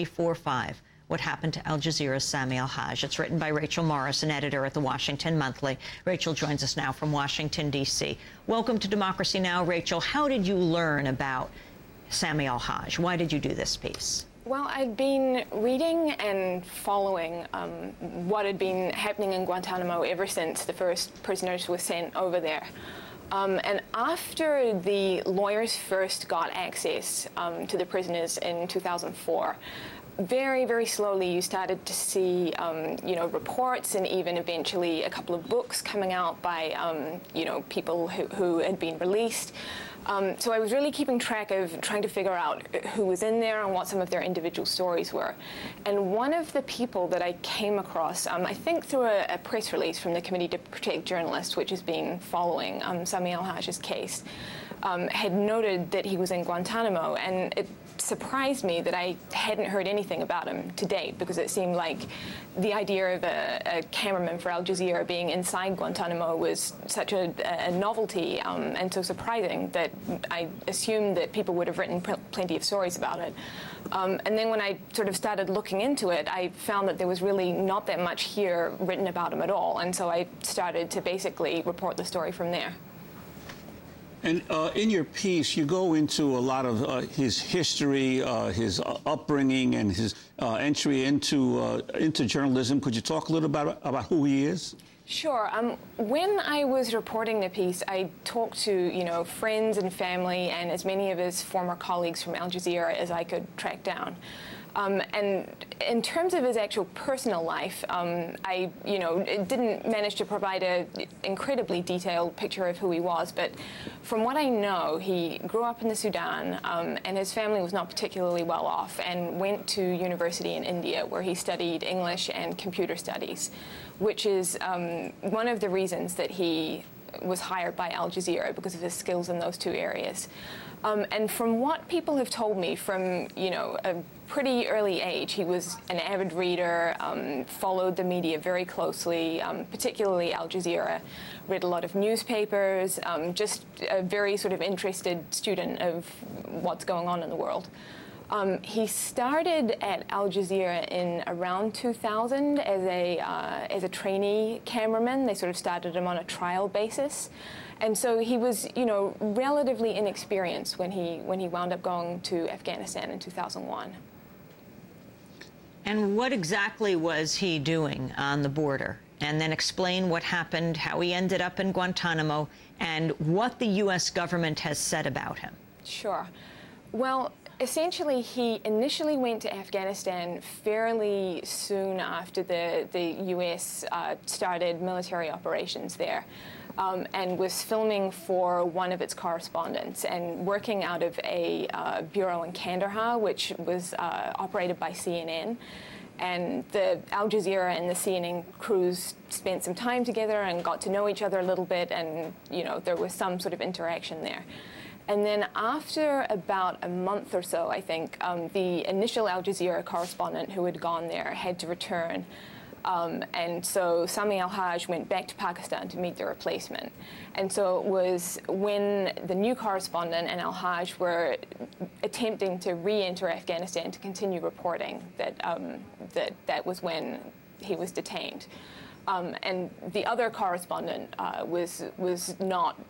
345, What Happened to Al Jazeera's Sami al-Hajj. It's written by Rachel Morris, an editor at the Washington Monthly. Rachel joins us now from Washington, D.C. Welcome to Democracy Now!, Rachel. How did you learn about Sami al-Hajj? Why did you do this piece? Well, I'd been reading and following what had been happening in Guantanamo ever since the first prisoners were sent over there. And after the lawyers first got access to the prisoners in 2004, very, very slowly you started to see, reports and even eventually a couple of books coming out by, people who had been released. So I was really keeping track of trying to figure out who was in there and what some of their individual stories were. And one of the people that I came across, I think through a press release from the Committee to Protect Journalists, which has been following Sami al-Hajj's case, had noted that he was in Guantanamo, and it surprised me that I hadn't heard anything about him to date, because it seemed like the idea of a cameraman for Al Jazeera being inside Guantanamo was such a novelty and so surprising that I assumed that people would have written plenty of stories about it. And then when I sort of started looking into it, I found that there was really not that much here written about him at all, and so I started to basically report the story from there. And in your piece, you go into a lot of his history, his upbringing, and his entry into journalism. Could you talk a little about who he is? Sure. When I was reporting the piece, I talked to, friends and family and as many of his former colleagues from Al Jazeera as I could track down. And in terms of his actual personal life, I didn't manage to provide an incredibly detailed picture of who he was, but from what I know, he grew up in the Sudan, and his family was not particularly well off, and went to university in India, where he studied English and computer studies, which is one of the reasons that he was hired by Al Jazeera, because of his skills in those two areas. And from what people have told me, from a pretty early age, he was an avid reader, followed the media very closely, particularly Al Jazeera, read a lot of newspapers, just a very sort of interested student of what's going on in the world. He started at Al Jazeera in around 2000 as a trainee cameraman. They sort of started him on a trial basis. And so he was, relatively inexperienced when he wound up going to Afghanistan in 2001. And what exactly was he doing on the border? And then explain what happened, how he ended up in Guantanamo, and what the U.S. government has said about him. Sure. Well, essentially, he initially went to Afghanistan fairly soon after the U.S. Started military operations there, and was filming for one of its correspondents and working out of a bureau in Kandahar, which was operated by CNN. And the Al Jazeera and the CNN crews spent some time together and got to know each other a little bit, and there was some sort of interaction there. And then after about a month or so, I think, the initial Al Jazeera correspondent who had gone there had to return. And so Sami al-Hajj went back to Pakistan to meet the replacement. And so it was when the new correspondent and al-Hajj were attempting to re-enter Afghanistan to continue reporting that that was when he was detained. And the other correspondent was not,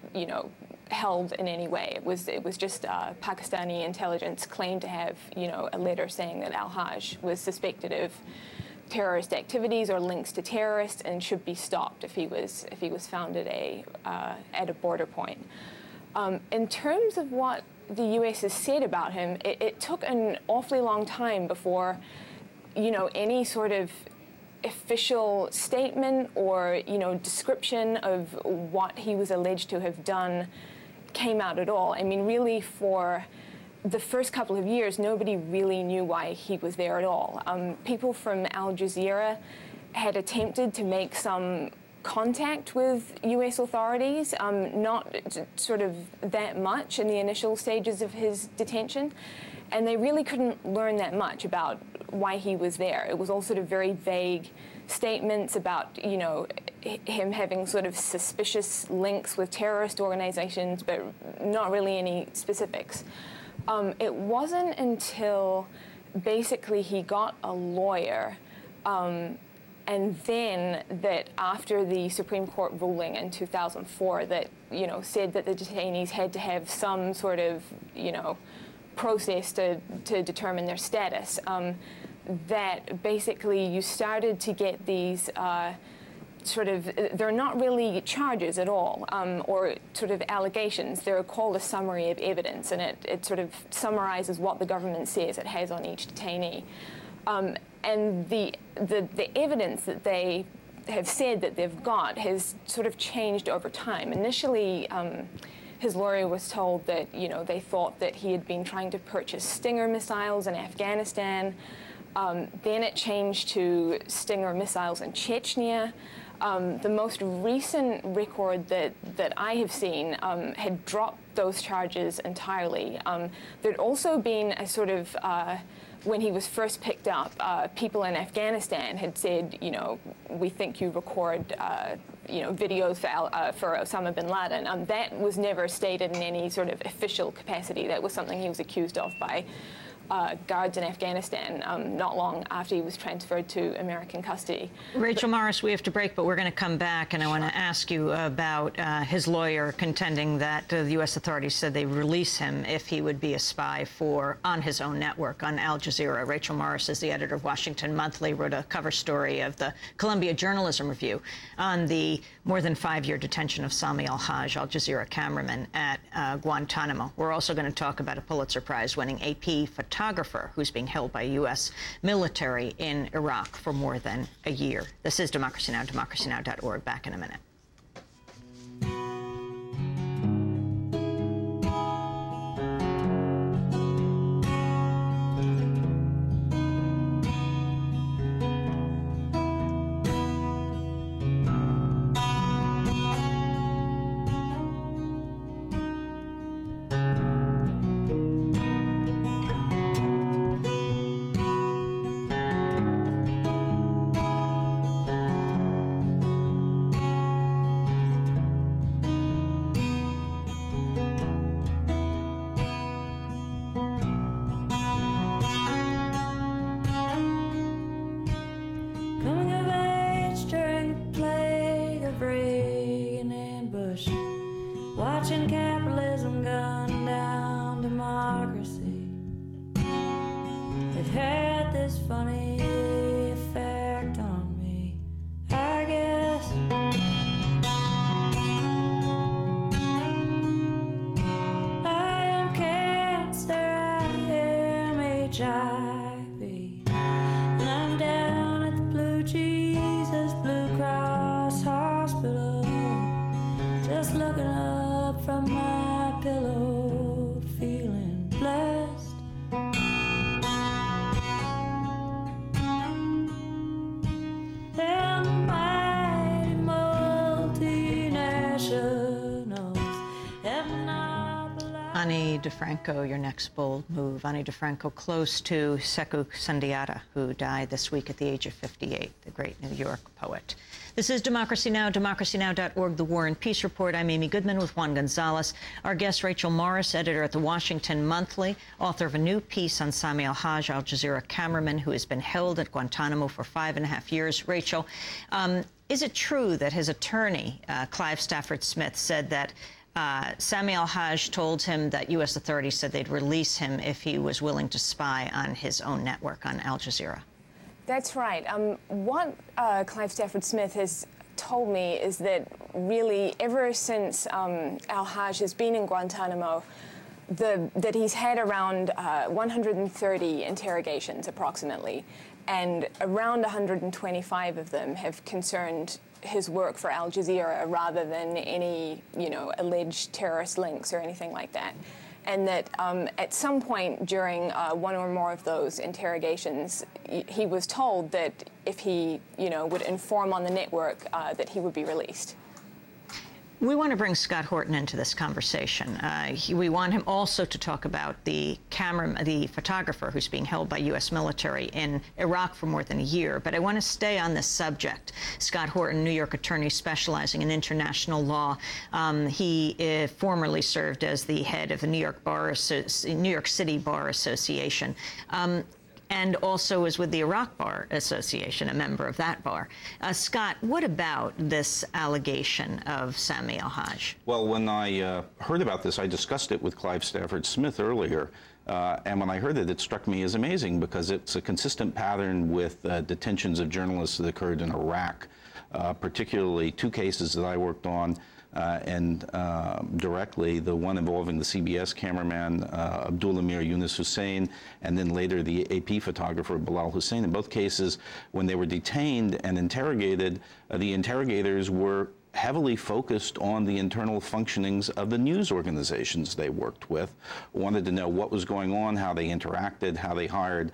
held in any way. It was just Pakistani intelligence claimed to have, a letter saying that al-Hajj was suspected of terrorist activities or links to terrorists and should be stopped if he was found at a border point. In terms of what the U.S. has said about him, it took an awfully long time before, any sort of official statement or description of what he was alleged to have done came out at all. I mean, really, for the first couple of years, nobody really knew why he was there at all. People from Al Jazeera had attempted to make some contact with U.S. authorities, not sort of that much in the initial stages of his detention, and they really couldn't learn that much about why he was there. It was all sort of very vague statements about, him having sort of suspicious links with terrorist organizations, but not really any specifics. It wasn't until basically he got a lawyer, and then that after the Supreme Court ruling in 2004 that, said that the detainees had to have some sort of, process to determine their status, that basically you started to get these they're not really charges at all, or sort of allegations. They're called a summary of evidence, and it sort of summarizes what the government says it has on each detainee. And the evidence that they have said that they've got has sort of changed over time. Initially, his lawyer was told that, they thought that he had been trying to purchase Stinger missiles in Afghanistan. Then it changed to Stinger missiles in Chechnya. The most recent record that I have seen had dropped those charges entirely. There'd also been a sort of, when he was first picked up, people in Afghanistan had said, we think you record, videos for Osama bin Laden. That was never stated in any sort of official capacity. That was something he was accused of by guards in Afghanistan not long after he was transferred to American custody. Rachel Morris, we have to break, but we're going to come back, and I want to ask you about his lawyer contending that the U.S. authorities said they release him if he would be a spy on his own network, on Al Jazeera. Rachel Morris is the editor of Washington Monthly, wrote a cover story of the Columbia Journalism Review on the more than 5-year detention of Sami al-Hajj, Al Jazeera cameraman, at Guantanamo. We're also going to talk about a Pulitzer Prize-winning AP photographer who's being held by U.S. military in Iraq for more than a year. This is Democracy Now!, democracynow.org. Back in a minute. Ani DeFranco, your next bold move. Ani DeFranco, close to Sekou Sundiata, who died this week at the age of 58, the great New York poet. This is Democracy Now!, democracynow.org, The War and Peace Report. I'm Amy Goodman with Juan Gonzalez. Our guest, Rachel Morris, editor at the Washington Monthly, author of a new piece on Sami al-Hajj, Al Jazeera cameraman who has been held at Guantanamo for 5.5 years. Rachel, is it true that his attorney, Clive Stafford Smith, said that Sami al-Hajj told him that U.S. authorities said they'd release him if he was willing to spy on his own network, on Al Jazeera? That's right. What Clive Stafford Smith has told me is that really ever since al-Hajj has been in Guantanamo, that he's had around 130 interrogations approximately, and around 125 of them have concerned his work for Al Jazeera rather than any, alleged terrorist links or anything like that. And that at some point during one or more of those interrogations, he was told that if he, would inform on the network, that he would be released. We want to bring Scott Horton into this conversation. We want him also to talk about the photographer who's being held by U.S. military in Iraq for more than a year. But I want to stay on this subject. Scott Horton, New York attorney specializing in international law. He formerly served as the head of the New York City Bar Association. And also is with the Iraq Bar Association, a member of that bar. Scott, what about this allegation of Sami al-Hajj? Well, when I heard about this, I discussed it with Clive Stafford Smith earlier. And when I heard it struck me as amazing because it's a consistent pattern with detentions of journalists that occurred in Iraq, particularly two cases that I worked on. And directly, the one involving the CBS cameraman, Abdul Amir Yunus Hussein, and then later the AP photographer, Bilal Hussein. In both cases, when they were detained and interrogated, the interrogators were heavily focused on the internal functionings of the news organizations they worked with, wanted to know what was going on, how they interacted, how they hired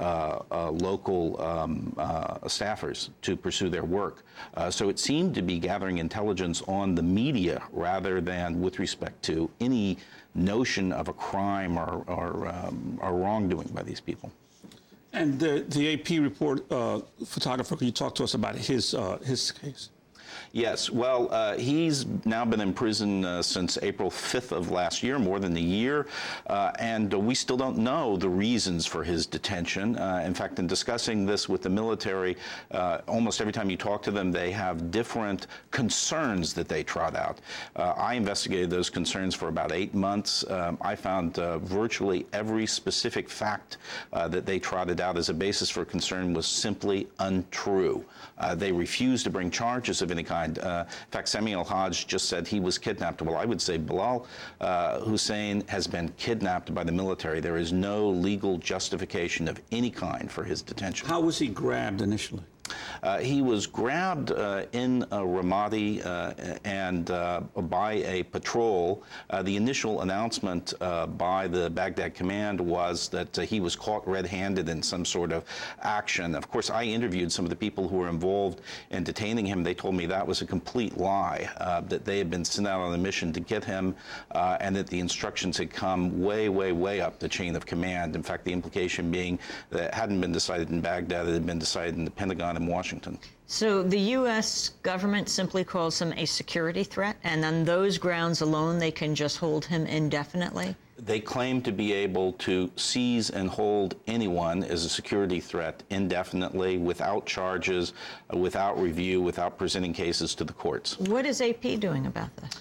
local staffers to pursue their work. So it seemed to be gathering intelligence on the media rather than with respect to any notion of a crime or wrongdoing by these people. And the AP report photographer, could you talk to us about his case? Yes. Well, he's now been in prison since April 5th of last year, more than a year, and we still don't know the reasons for his detention. In fact, in discussing this with the military, almost every time you talk to them, they have different concerns that they trot out. I investigated those concerns for about 8 months. I found virtually every specific fact that they trotted out as a basis for concern was simply untrue. They refused to bring charges of any kind. In fact, Sami al-Hajj just said he was kidnapped. Well, I would say Bilal Hussein has been kidnapped by the military. There is no legal justification of any kind for his detention. How was he grabbed initially? He was grabbed in Ramadi and by a patrol. The initial announcement by the Baghdad command was that he was caught red-handed in some sort of action. Of course, I interviewed some of the people who were involved in detaining him. They told me that was a complete lie, that they had been sent out on a mission to get him, and that the instructions had come way, way, way up the chain of command. In fact, the implication being that it hadn't been decided in Baghdad, it had been decided in the Pentagon in Washington. So the U.S. government simply calls him a security threat, and on those grounds alone, they can just hold him indefinitely? They claim to be able to seize and hold anyone as a security threat indefinitely, without charges, without review, without presenting cases to the courts. What is AP doing about this?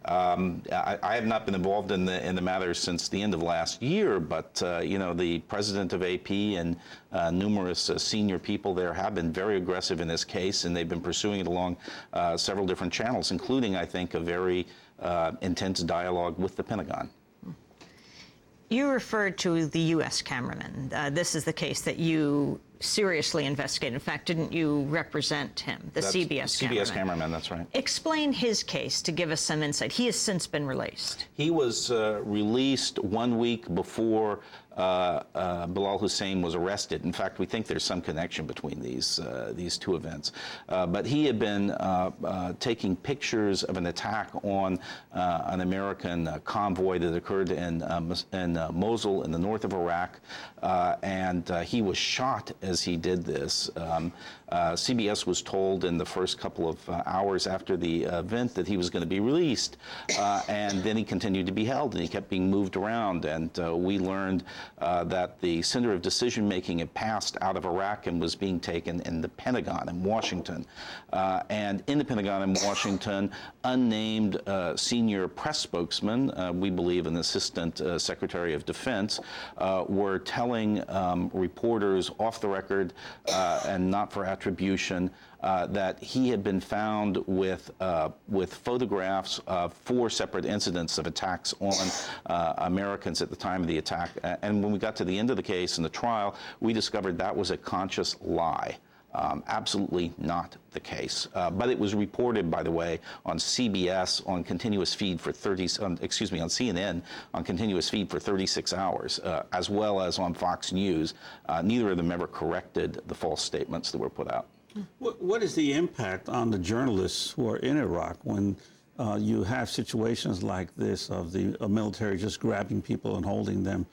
I have not been involved in the matter since the end of last year, but the president of AP and numerous senior people there have been very aggressive in this case, and they've been pursuing it along several different channels, including, I think, a very intense dialogue with the Pentagon. You referred to the U.S. cameraman. This is the case that you seriously investigated. In fact, didn't you represent him, That's CBS cameraman? CBS cameraman, that's right. Explain his case to give us some insight. He has since been released. He was released 1 week before Bilal Hussein was arrested. In fact, we think there's some connection between these two events. But he had been taking pictures of an attack on an American convoy that occurred in Mosul in the north of Iraq, and he was shot as he did this. CBS was told in the first couple of hours after the event that he was going to be released, and then he continued to be held, and he kept being moved around, and we learned that the center of decision-making had passed out of Iraq and was being taken in the Pentagon in Washington. And in the Pentagon in Washington, unnamed senior press spokesman, we believe an assistant secretary of defense, were telling reporters off the record and not for attribution that he had been found with photographs of 4 separate incidents of attacks on Americans at the time of the attack. And when we got to the end of the case in the trial, we discovered that was a conscious lie. Absolutely not the case. But it was reported, by the way, on CBS on continuous feed for on CNN on continuous feed for 36 hours, as well as on Fox News. Neither of them ever corrected the false statements that were put out. What is the impact on the journalists who are in Iraq when you have situations like this of the military just grabbing people and holding them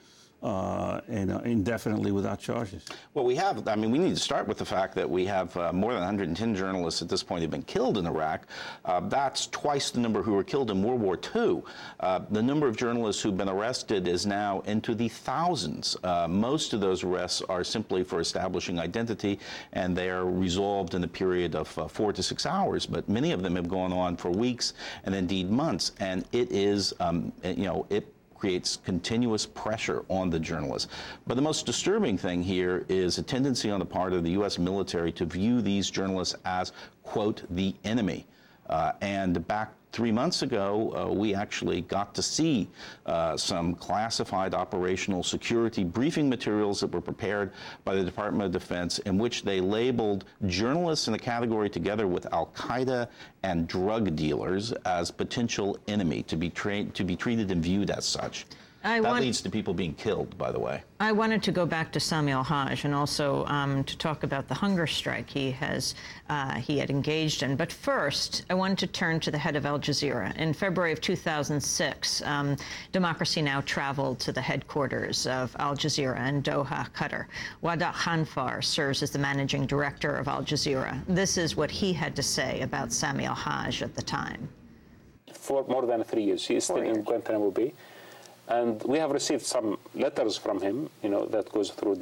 indefinitely without charges? Well, we have, I mean, we need to start with the fact that we have more than 110 journalists at this point have been killed in Iraq. That's twice the number who were killed in World War II. The number of journalists who've been arrested is now into the thousands. Most of those arrests are simply for establishing identity, and they are resolved in a period of 4 to 6 hours. But many of them have gone on for weeks and indeed months. And it is, it creates continuous pressure on the journalists. But the most disturbing thing here is a tendency on the part of the U.S. military to view these journalists as, quote, the enemy. And back 3 months ago, we actually got to see some classified operational security briefing materials that were prepared by the Department of Defense, in which they labeled journalists in a category together with Al-Qaeda and drug dealers as potential enemy, to be treated and viewed as such. That leads to people being killed, by the way. I wanted to go back to Sami al-Hajj and also to talk about the hunger strike he had engaged in. But first, I wanted to turn to the head of Al Jazeera. In February of 2006, Democracy Now! Traveled to the headquarters of Al Jazeera in Doha, Qatar. Wada Khanfar serves as the managing director of Al Jazeera. This is what he had to say about Sami al-Hajj at the time. For more than 3 years, he is still in Guantanamo Bay. And we have received some letters from him, that goes through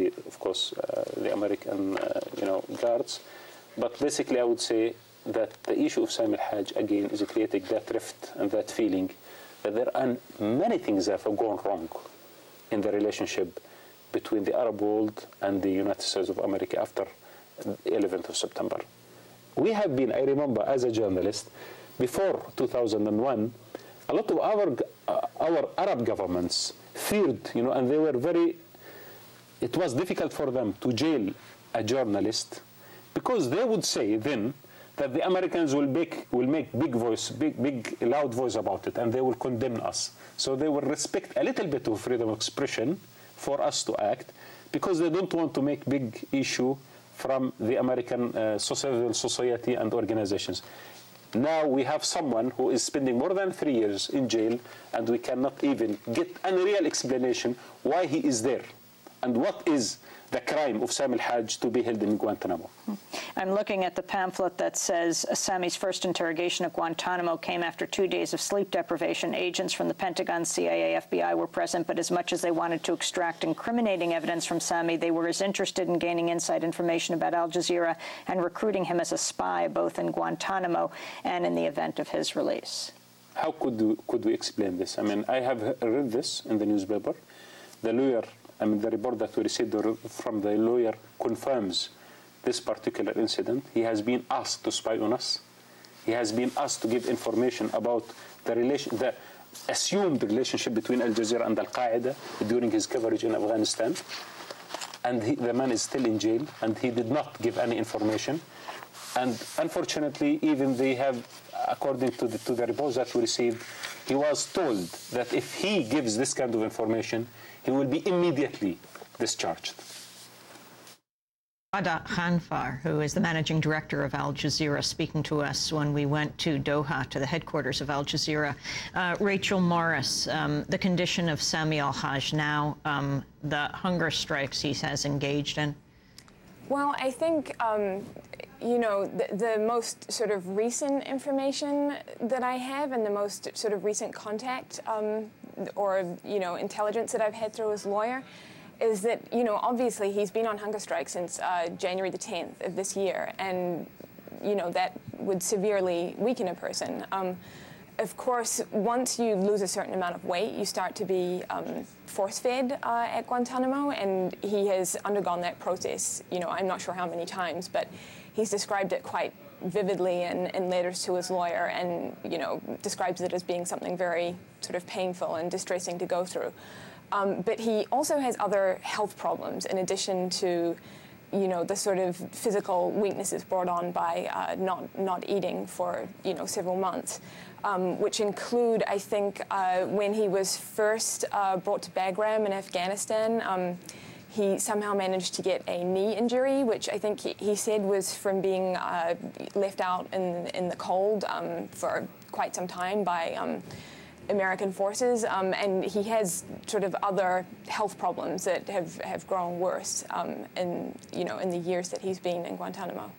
the American, guards. But basically, I would say that the issue of Sami al-Hajj, again, is creating that rift and that feeling that there are many things that have gone wrong in the relationship between the Arab world and the United States of America after the 11th of September. We have been, I remember, as a journalist, before 2001, a lot of our Arab governments feared, and they were it was difficult for them to jail a journalist, because they would say then that the Americans will make big loud voice about it, and they will condemn us. So they will respect a little bit of freedom of expression for us to act, because they don't want to make big issue from the American civil society and organizations. Now we have someone who is spending more than 3 years in jail, and we cannot even get any real explanation why he is there and what is the crime of Sami al-Hajj to be held in Guantanamo. I'm looking at the pamphlet that says Sami's first interrogation at Guantanamo came after 2 days of sleep deprivation. Agents from the Pentagon, CIA, FBI were present, but as much as they wanted to extract incriminating evidence from Sami, they were as interested in gaining inside information about Al Jazeera and recruiting him as a spy, both in Guantanamo and in the event of his release. How could we explain this? I mean, I have read this in the newspaper. The lawyer, the report that we received from the lawyer confirms this particular incident. He has been asked to spy on us. He has been asked to give information about the assumed relationship between Al Jazeera and Al-Qaeda during his coverage in Afghanistan. And the man is still in jail, and he did not give any information. And unfortunately, even they have according to the reports that we received, he was told that if he gives this kind of information, he will be immediately discharged. Sadat Khanfar, who is the managing director of Al Jazeera, speaking to us when we went to Doha, to the headquarters of Al Jazeera. Rachel Morris, the condition of Sami al-Hajj now, the hunger strikes he has engaged in. Well, I think, you know, the most sort of recent information that I have and the most sort of recent contact or, you know, intelligence that I've had through his lawyer is that, you know, obviously he's been on hunger strike since January the 10th of this year, and, you know, that would severely weaken a person. Of course, once you lose a certain amount of weight, you start to be force-fed at Guantanamo, and he has undergone that process, you know, I'm not sure how many times, but he's described it quite vividly in letters to his lawyer, and, you know, describes it as being something very sort of painful and distressing to go through. But he also has other health problems in addition to, you know, the sort of physical weaknesses brought on by not eating for, you know, several months, which include, I think, when he was first brought to Bagram in Afghanistan, he somehow managed to get a knee injury, which I think he said was from being left out in the cold for quite some time by American forces, and he has sort of other health problems that have grown worse in the years that he's been in Guantanamo.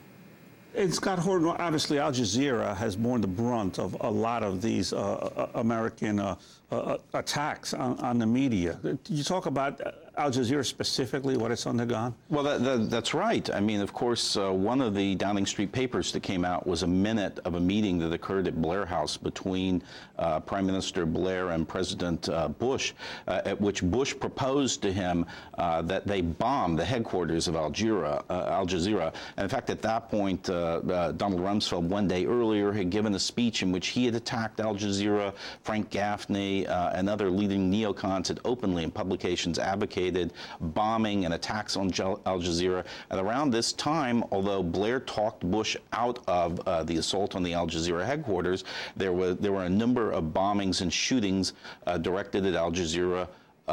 And Scott Horton, obviously Al Jazeera has borne the brunt of a lot of these American attacks on the media. Did you talk about Al Jazeera specifically, what it's undergone? Well, that's right. I mean, of course, one of the Downing Street papers that came out was a minute of a meeting that occurred at Blair House between Prime Minister Blair and President Bush, at which Bush proposed to him that they bomb the headquarters of Al Jazeera. And in fact, at that point, Donald Rumsfeld, one day earlier, had given a speech in which he had attacked Al Jazeera. Frank Gaffney and other leading neocons had openly in publications advocated bombing and attacks on Al Jazeera. And around this time, although Blair talked Bush out of the assault on the Al Jazeera headquarters, there were a number of bombings and shootings directed at Al Jazeera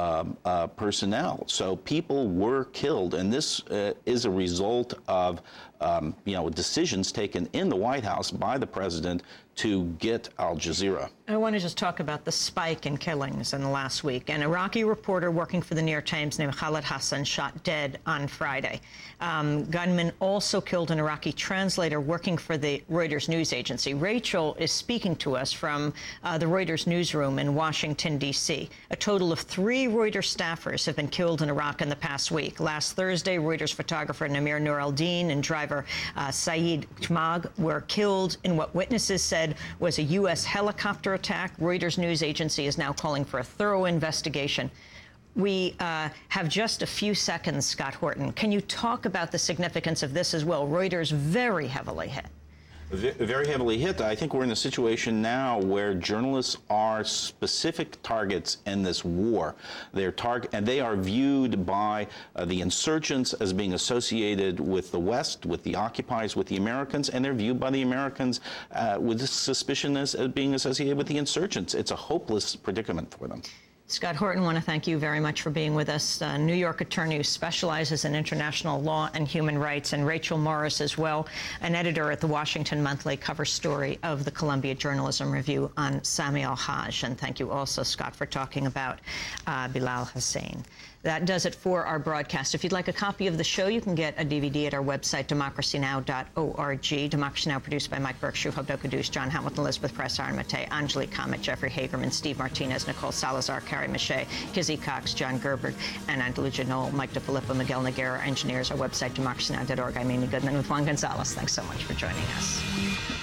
personnel. So people were killed, and this is a result of decisions taken in the White House by the president to get Al Jazeera. I want to just talk about the spike in killings in the last week. An Iraqi reporter working for the New York Times named Khaled Hassan shot dead on Friday. Gunmen also killed an Iraqi translator working for the Reuters news agency. Rachel is speaking to us from the Reuters newsroom in Washington, D.C. A total of 3 Reuters staffers have been killed in Iraq in the past week. Last Thursday, Reuters photographer Namir Nur al-Din and driver Saeed Chmag were killed in what witnesses said was a U.S. helicopter attack. Reuters news agency is now calling for a thorough investigation. We have just a few seconds, Scott Horton. Can you talk about the significance of this as well? Reuters very heavily hit. Very heavily hit. I think we're in a situation now where journalists are specific targets in this war. And they are viewed by the insurgents as being associated with the West, with the occupiers, with the Americans, and they're viewed by the Americans with suspicion as being associated with the insurgents. It's a hopeless predicament for them. Scott Horton, I want to thank you very much for being with us. New York attorney who specializes in international law and human rights, and Rachel Morris as well, an editor at the Washington Monthly, cover story of the Columbia Journalism Review on Sami al-Hajj. And thank you also, Scott, for talking about Bilal Hussein. That does it for our broadcast. If you'd like a copy of the show, you can get a DVD at our website, democracynow.org. Democracy Now! Produced by Mike Burke, Shuhab Dokadouche, John Hamilton, Elizabeth Press, Aaron Matei, Angelique Comet, Jeffrey Hagerman, Steve Martinez, Nicole Salazar, Carrie Mache, Kizzy Cox, John Gerber, and Andalusia Knoll, Mike DeFilippo, Miguel Noguera, engineers. Our website, democracynow.org. I'm Amy Goodman with Juan Gonzalez. Thanks so much for joining us.